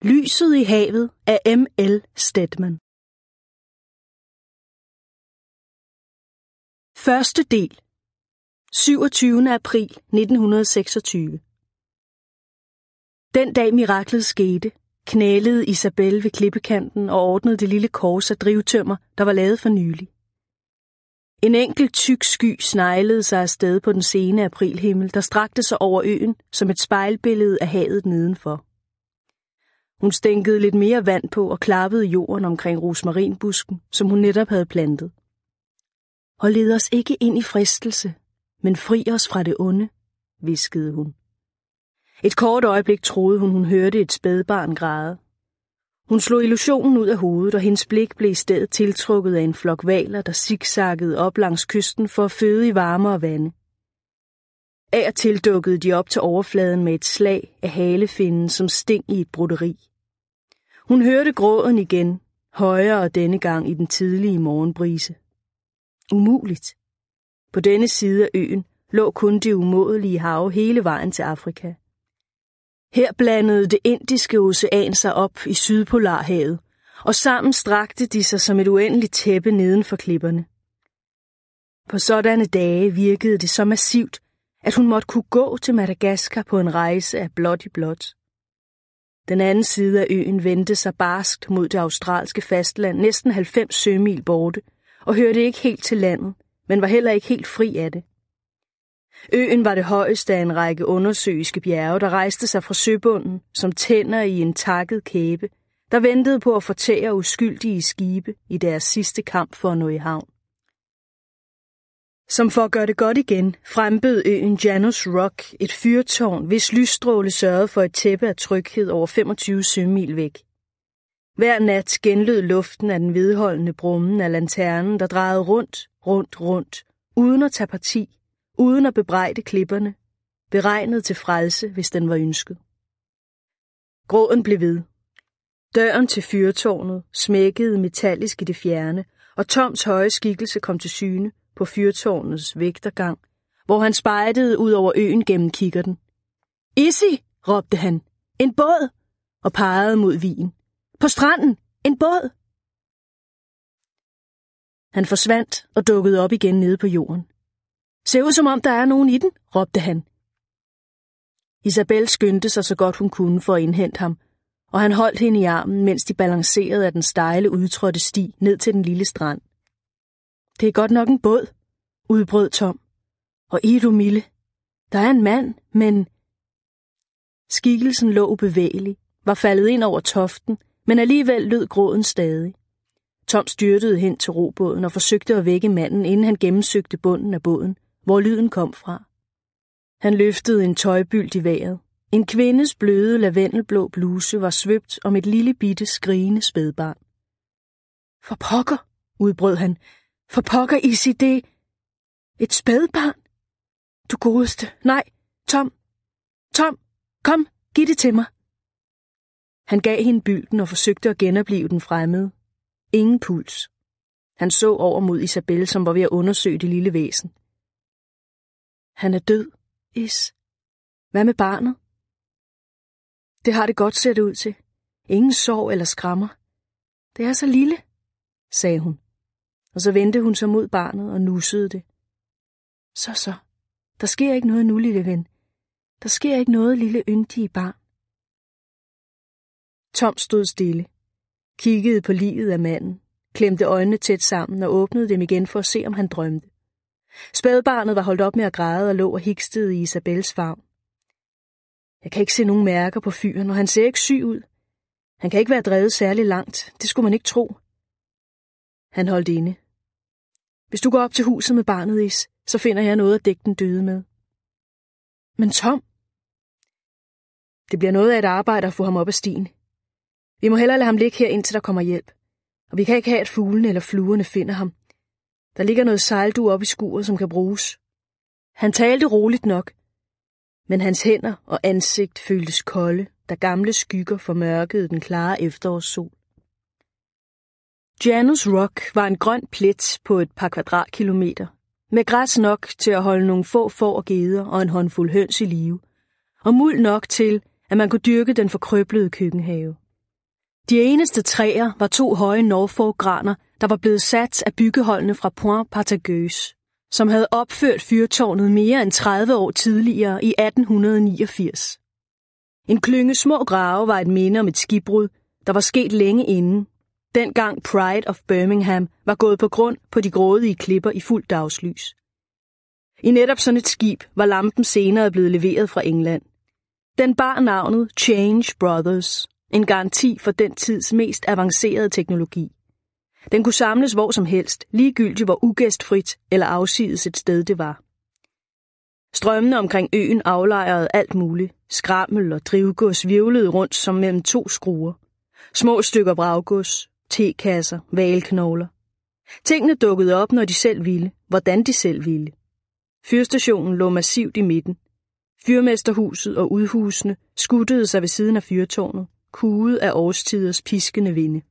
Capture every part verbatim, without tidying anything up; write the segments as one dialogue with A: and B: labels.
A: Lyset i havet af M L Stedman. Første del. syvogtyvende april nitten seksogtyve. Den dag miraklet skete, knælede Isabel ved klippekanten og ordnede det lille kors af drivtømmer, der var lavet for nylig. En enkelt tyk sky sneglede sig afsted på den sene aprilhimmel, der strakte sig over øen som et spejlbillede af havet nedenfor. Hun stænkede lidt mere vand på og klappede jorden omkring rosmarinbusken, som hun netop havde plantet. Og led os ikke ind i fristelse, men fri os fra det onde, hviskede hun. Et kort øjeblik troede hun, hun hørte et spædbarn græde. Hun slog illusionen ud af hovedet, og hendes blik blev i stedet tiltrukket af en flok hvaler, der zigzaggede op langs kysten for at føde i varmere vande. Af og til dukkede de op til overfladen med et slag af halefinnen som sting i et broderi. Hun hørte gråden igen, højere denne gang i den tidlige morgenbrise. Umuligt. På denne side af øen lå kun det umådelige hav hele vejen til Afrika. Her blandede det Indiske Ocean sig op i Sydpolarhavet, og sammen strakte de sig som et uendeligt tæppe neden for klipperne. På sådanne dage virkede det så massivt, at hun måtte kunne gå til Madagaskar på en rejse af blåt i blåt. Den anden side af øen vendte sig barskt mod det australske fastland næsten halvfems sømil borte, og hørte ikke helt til landet, men var heller ikke helt fri af det. Øen var det højeste af en række undersøiske bjerge, der rejste sig fra søbunden som tænder i en takket kæbe, der ventede på at fortære uskyldige skibe i deres sidste kamp for at nå i havn. Som for at gøre det godt igen, frembød øen Janus Rock et fyrtårn, hvis lysstråle sørgede for et tæppe af tryghed over femogtyve sømil væk. Hver nat genlød luften af den vedholdende brummen af lanternen, der drejede rundt, rundt, rundt, uden at tage parti, uden at bebrejde klipperne, beregnet til frelse, hvis den var ønsket. Gråden blev ved. Døren til fyrtårnet smækkede metallisk i det fjerne, og Toms høje skikkelse kom til syne på fyrtårnets vægtergang, hvor han spejdede ud over øen gennem kikkerten. "Issy!" råbte han. "En båd!" og pegede mod vigen. "På stranden! En båd!" Han forsvandt og dukkede op igen nede på jorden. "Ser ud som om der er nogen i den," råbte han. Isabel skyndte sig så godt hun kunne for at indhente ham, og han holdt hende i armen, mens de balancerede af den stejle udtrådte sti ned til den lille strand. "Det er godt nok en båd," udbrød Tom. "Og I du milde, der er en mand, men..." Skikkelsen lå ubevægelig, var faldet ind over toften, men alligevel lød gråden stadig. Tom styrtede hen til robåden og forsøgte at vække manden, inden han gennemsøgte bunden af båden, hvor lyden kom fra. Han løftede en tøjbylt i vejret. En kvindes bløde lavendelblå bluse var svøbt om et lille bitte skrigende spædbarn. "For pokker," udbrød han. "For pokker, Issy, det... et spædbarn? Du godeste... Nej, Tom! Tom, kom, giv det til mig!" Han gav hende bylden og forsøgte at genoplive den fremmede. Ingen puls. Han så over mod Isabel, som var ved at undersøge det lille væsen. "Han er død, Is. Hvad med barnet?" "Det har det godt set ud til. Ingen sorg eller skrammer. Det er så lille," sagde hun. Og så vendte hun sig mod barnet og nussede det. "Så så. Der sker ikke noget nu, lille ven. Der sker ikke noget, lille yndige barn." Tom stod stille, kiggede på livet af manden, klemte øjnene tæt sammen og åbnede dem igen for at se, om han drømte. Spædbarnet var holdt op med at græde og lå og hikstede i Isabels favn. "Jeg kan ikke se nogen mærker på fyren, og han ser ikke syg ud. Han kan ikke være drevet særlig langt, det skulle man ikke tro." Han holdt inde. "Hvis du går op til huset med barnet, Is, så finder jeg noget at dække den døde med." "Men Tom..." "Det bliver noget af et arbejde at få ham op ad stien. Vi må hellere lade ham ligge her, indtil der kommer hjælp. Og vi kan ikke have, at fuglene eller fluerne finder ham. Der ligger noget sejldu op i skuret, som kan bruges." Han talte roligt nok, men hans hænder og ansigt føltes kolde, da gamle skygger formørkede den klare efterårssol. Janus Rock var en grøn plet på et par kvadratkilometer, med græs nok til at holde nogle få får og geder og en håndfuld høns i live, og muld nok til, at man kunne dyrke den forkrøblede køkkenhave. De eneste træer var to høje Norfolk-graner, der var blevet sat af byggeholdene fra Point Partageux, som havde opført fyrtårnet mere end tredive år tidligere i atten niogfirs. En klynge små grave var et minde om et skibbrud, der var sket længe inden, dengang Pride of Birmingham var gået på grund på de grådige klipper i fuld dagslys. I netop sådan et skib var lampen senere blevet leveret fra England. Den bar navnet Change Brothers, en garanti for den tids mest avancerede teknologi. Den kunne samles hvor som helst, ligegyldigt hvor ugæstfrit eller afsides et sted det var. Strømmene omkring øen aflejrede alt muligt. Skrammel og drivgods hvirvlede rundt som mellem to skruer. Små stykker vraggods, tekasser, hvalknogler. Tingene dukkede op, når de selv ville, hvordan de selv ville. Fyrstationen lå massivt i midten. Fyrmesterhuset og udhusene skuttede sig ved siden af fyrtårnet, kuget af årstiders piskende vinde.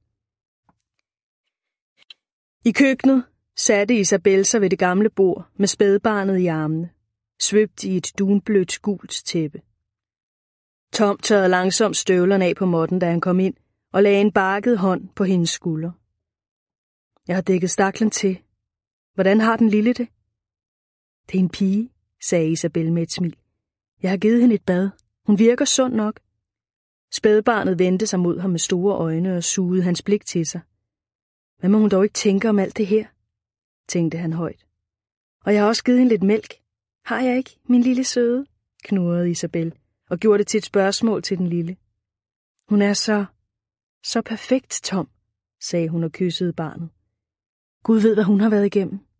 A: I køkkenet satte Isabel sig ved det gamle bord med spædbarnet i armene, svøbt i et dunblødt gult tæppe. Tom tørrede langsomt støvlerne af på måtten, da han kom ind, og lagde en bakket hånd på hendes skulder. Jeg har dækket staklen til. Hvordan har den lille det? Det er en pige, sagde Isabel med et smil. Jeg har givet hende et bad. Hun virker sund nok. Spædbarnet vendte sig mod ham med store øjne og sugede hans blik til sig. Hvad må hun dog ikke tænke om alt det her? Tænkte han højt. Og jeg har også givet hende lidt mælk. Har jeg ikke, min lille søde? Knurrede Isabel og gjorde det til et spørgsmål til den lille. Hun er så, så perfekt, Tom, sagde hun og kyssede barnet. Gud ved, hvad hun har været igennem.